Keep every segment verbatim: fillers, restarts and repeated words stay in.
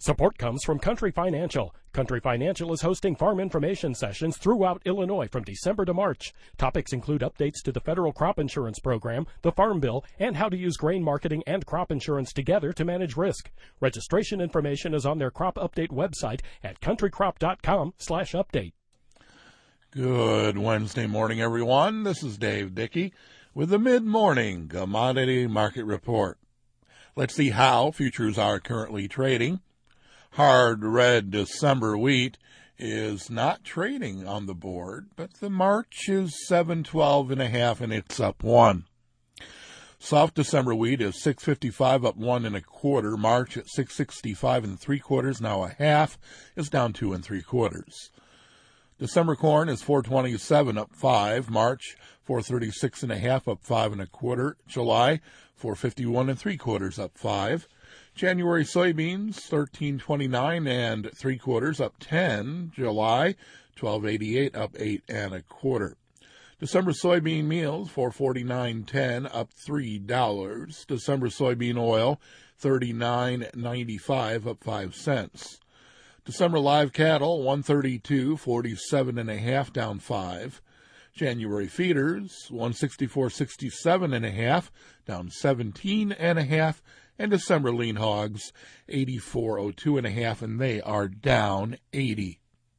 Support comes from Country Financial. Country Financial is hosting farm information sessions throughout Illinois from December to March. Topics include updates to the federal crop insurance program, the Farm Bill, and how to use grain marketing and crop insurance together to manage risk. Registration information is on their crop update website at countrycrop.com slash update. Good Wednesday morning, everyone. This is Dave Dickey with the Mid-Morning Commodity Market Report. Let's see how futures are currently trading. Hard red December wheat is not trading on the board, but the March is seven twelve and a half, and it's up one. Soft December wheat is six fifty-five, up one and a quarter. March at six sixty-five and three quarters, now a half, is down two and three quarters. December corn is four twenty-seven, up five. March four thirty-six and a half, up five and a quarter. July four fifty-one and three quarters, up five. January soybeans thirteen twenty-nine and three quarters, up ten. July twelve eighty-eight, up eight and a quarter. December soybean meals four forty-nine ten, up three dollars. December soybean oil thirty-nine ninety-five, up five cents. December live cattle one thirty-two forty-seven and a half, down five. January feeders one sixty-four sixty-seven and a half, down seventeen and a half. And December lean hogs eighty-four oh two and a half, and they are down eighty.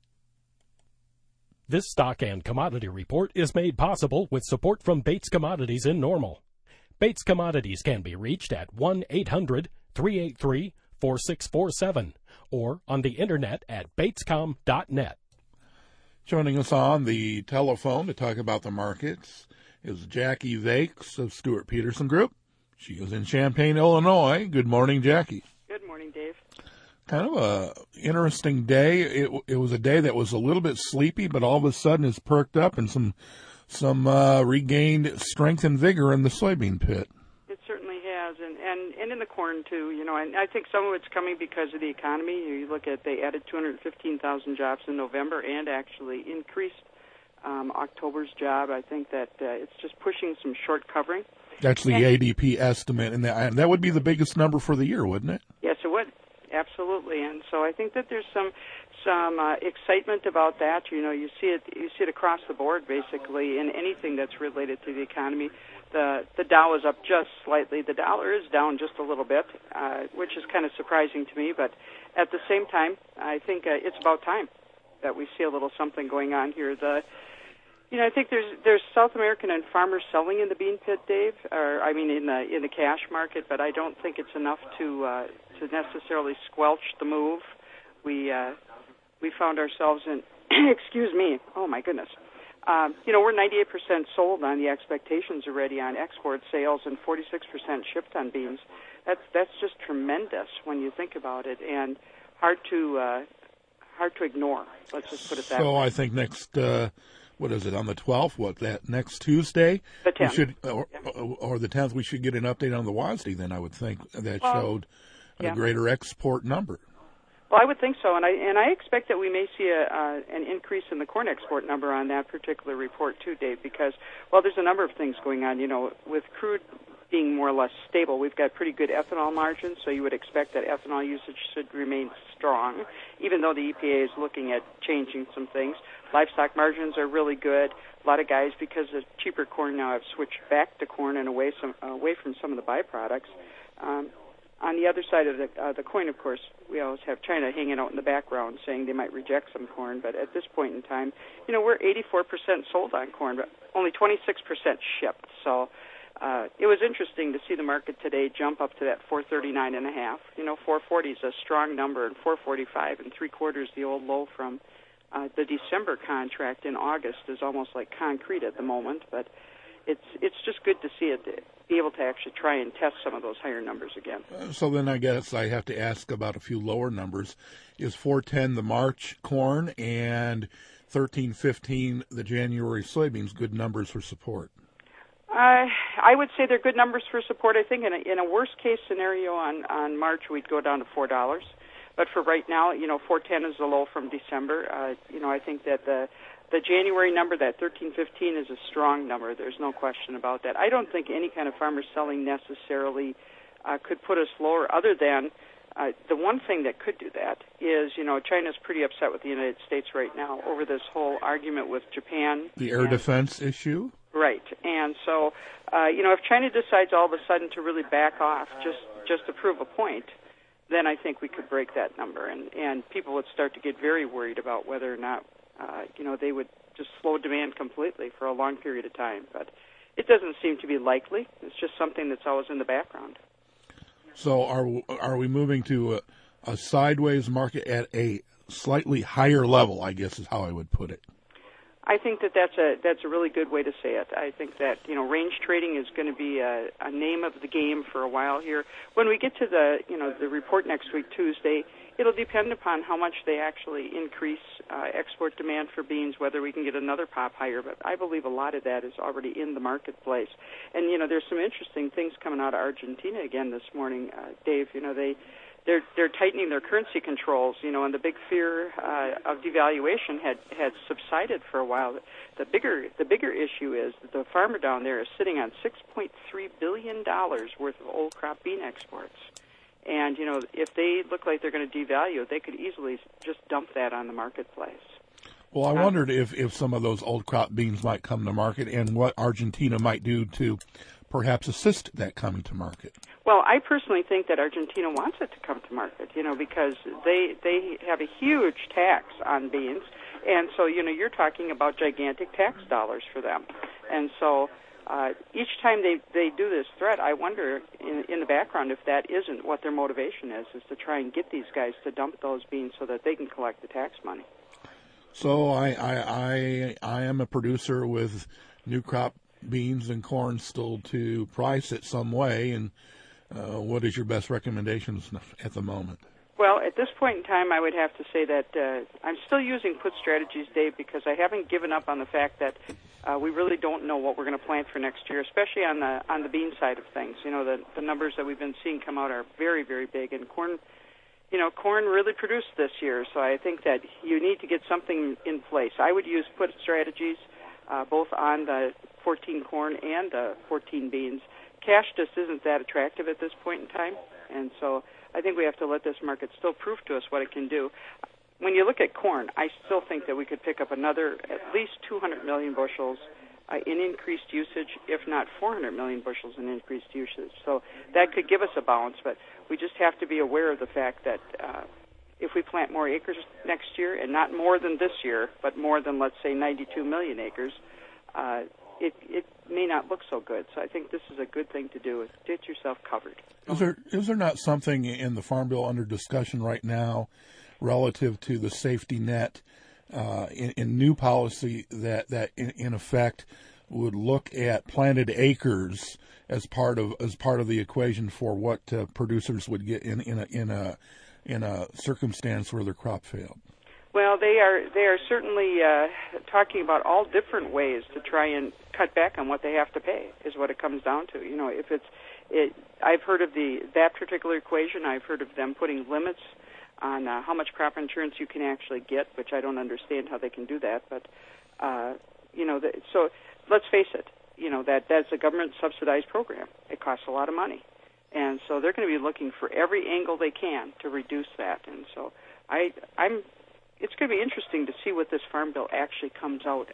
This stock and commodity report is made possible with support from Bates Commodities in Normal. Bates Commodities can be reached at one eight hundred three eight three four six four seven or on the internet at batescom dot net. Joining us on the telephone to talk about the markets is Jackie Vakes of Stewart Peterson Group. She is in Champaign, Illinois. Good morning, Jackie. Good morning, Dave. Kind of a interesting day. It, it was a day that was a little bit sleepy, but all of a sudden it's perked up and some some uh, regained strength and vigor in the soybean pit. It certainly has, and, and, and in the corn, too. You know, and I think some of it's coming because of the economy. You look at, they added two hundred fifteen thousand jobs in November and actually increased um, October's job. I think that uh, it's just pushing some short covering. That's the and, A D P estimate, and that, and that would be the biggest number for the year, wouldn't it? Yes, it would. Absolutely. And so I think that there's some some uh, excitement about that. You know, you see it you see it across the board, basically, in anything that's related to the economy. The the Dow is up just slightly. The dollar is down just a little bit, uh, which is kind of surprising to me. But at the same time, I think uh, it's about time that we see a little something going on here. The You know, I think there's there's South American and farmers selling in the bean pit, Dave, or I mean in the in the cash market, but I don't think it's enough to uh, to necessarily squelch the move. We uh, we found ourselves in, excuse me, oh my goodness, um, you know we're ninety-eight percent sold on the expectations already on export sales and forty-six percent shipped on beans. That's that's just tremendous when you think about it, and hard to uh, hard to ignore. Let's just put it that so way. So I think next. Uh What is it, on the twelfth, what, that next Tuesday? The tenth. We should, or, yeah. or the tenth, we should get an update on the W A S D then, I would think, that well, showed a yeah. greater export number. Well, I would think so, and I and I expect that we may see a, uh, an increase in the corn export number on that particular report too, Dave, because, well, there's a number of things going on. You know, with crude being more or less stable, we've got pretty good ethanol margins, so you would expect that ethanol usage should remain strong, even though the E P A is looking at changing some things. Livestock margins are really good. A lot of guys, because of cheaper corn now, have switched back to corn and away some away from some of the byproducts. Um, on the other side of the, uh, the coin, of course, we always have China hanging out in the background saying they might reject some corn. But at this point in time, you know, we're eighty-four percent sold on corn, but only twenty-six percent shipped. So uh, it was interesting to see the market today jump up to that four thirty-nine and a half. You know, four forty is a strong number, and four forty-five and three quarters, the old low from Uh, the December contract in August, is almost like concrete at the moment, but it's it's just good to see it, be able to actually try and test some of those higher numbers again. Uh, so then I guess I have to ask about a few lower numbers. Is four ten the March corn and thirteen fifteen the January soybeans good numbers for support? Uh, I would say they're good numbers for support. I think in a, in a worst-case scenario on, on March, we'd go down to four dollars. But for right now, you know, four ten is the low from December. Uh, you know, I think that the the January number, that thirteen fifteen, is a strong number. There's no question about that. I don't think any kind of farmer selling necessarily uh, could put us lower, other than Uh, the one thing that could do that is, you know, China's pretty upset with the United States right now over this whole argument with Japan. The air and, defense issue? Right. And so, uh, you know, if China decides all of a sudden to really back off just, just to prove a point, then I think we could break that number. And, and people would start to get very worried about whether or not, uh, you know, they would just slow demand completely for a long period of time. But it doesn't seem to be likely. It's just something that's always in the background. So are are we moving to a, a sideways market at a slightly higher level, I guess is how I would put it? I think that that's a that's a really good way to say it. I think that, you know, range trading is going to be a, a name of the game for a while here. When we get to the, you know, the report next week, Tuesday, it'll depend upon how much they actually increase uh, export demand for beans, whether we can get another pop higher. But I believe a lot of that is already in the marketplace. And, you know, there's some interesting things coming out of Argentina again this morning, uh, Dave. You know, they... They're they're tightening their currency controls, you know, and the big fear uh, of devaluation had, had subsided for a while. The bigger the bigger issue is that the farmer down there is sitting on six point three billion dollars worth of old crop bean exports, and you know, if they look like they're going to devalue, they could easily just dump that on the marketplace. Well, I wondered if, if some of those old crop beans might come to market and what Argentina might do to perhaps assist that coming to market. Well, I personally think that Argentina wants it to come to market, you know, because they they have a huge tax on beans, and so, you know, you're talking about gigantic tax dollars for them. And so uh, each time they, they do this threat, I wonder in, in the background if that isn't what their motivation is, is to try and get these guys to dump those beans so that they can collect the tax money. So I I, I, I am a producer with new crop beans and corn still to price it some way, and uh, what is your best recommendations at the moment? Well, at this point in time, I would have to say that uh, I'm still using put strategies, Dave, because I haven't given up on the fact that uh, we really don't know what we're going to plant for next year, especially on the on the bean side of things. You know, the, the numbers that we've been seeing come out are very, very big, and corn, you know, corn really produced this year, so I think that you need to get something in place. I would use put strategies uh, both on the fourteen corn and the fourteen beans. Cash just isn't that attractive at this point in time, and so I think we have to let this market still prove to us what it can do. When you look at corn, I still think that we could pick up another at least two hundred million bushels uh, in increased usage, if not four hundred million bushels in increased usage. So that could give us a balance, but we just have to be aware of the fact that uh, if we plant more acres next year, and not more than this year, but more than, let's say, ninety-two million acres, uh, it, it may not look so good. So I think this is a good thing to do, is get yourself covered. Is there is there not something in the Farm Bill under discussion right now relative to the safety net uh, in, in new policy that, that in, in effect would look at planted acres as part of as part of the equation for what uh, producers would get in, in a in a in a circumstance where their crop failed? Well, they are they are certainly uh, talking about all different ways to try and cut back on what they have to pay, is what it comes down to. You know, if it's it, I've heard of the that particular equation. I've heard of them putting limits on uh, how much crop insurance you can actually get, which I don't understand how they can do that. But uh, you know, the, so let's face it. You know, that that's a government subsidized program. It costs a lot of money, and so they're going to be looking for every angle they can to reduce that. And so I I'm. It's going to be interesting to see what this Farm Bill actually comes out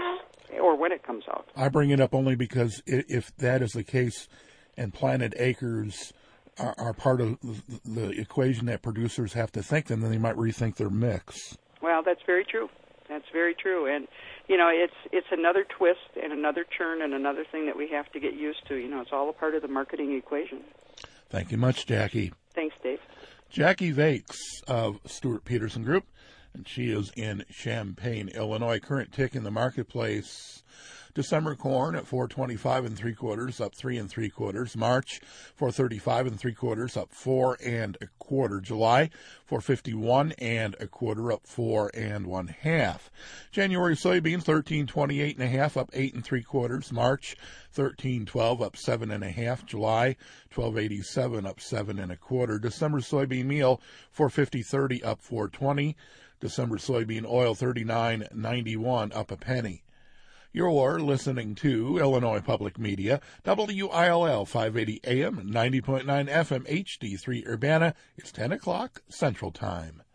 as, or when it comes out. I bring it up only because if that is the case and planted acres are, are part of the equation that producers have to think, then they might rethink their mix. Well, that's very true. That's very true. And, you know, it's it's another twist and another churn and another thing that we have to get used to. You know, it's all a part of the marketing equation. Thank you much, Jackie. Thanks, Dave. Jackie Vakes of Stewart Peterson Group, and she is in Champaign, Illinois. Current tick in the marketplace: December corn at four twenty-five and three quarters, up three and three quarters. March four thirty-five and three quarters, up four and a quarter. July four fifty-one and a quarter, up four and one half. January soybeans thirteen twenty-eight and a half, up eight and three quarters. March thirteen twelve, up seven and a half. July twelve eighty-seven, up seven and a quarter. December soybean meal four fifty thirty, up four twenty. December soybean oil thirty-nine ninety-one, up a penny. You're listening to Illinois Public Media, W I L L five eighty A M and ninety point nine F M H D three Urbana. It's ten o'clock Central Time.